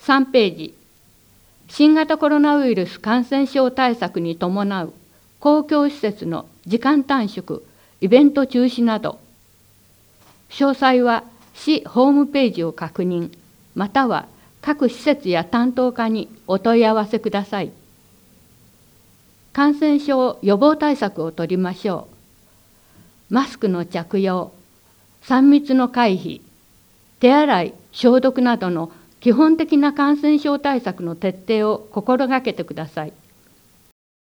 3ページ、新型コロナウイルス感染症対策に伴う公共施設の時間短縮、イベント中止など、詳細は市ホームページを確認、または各施設や担当課にお問い合わせください。感染症予防対策を取りましょう。マスクの着用、3密の回避、手洗い、消毒などの基本的な感染症対策の徹底を心がけてください。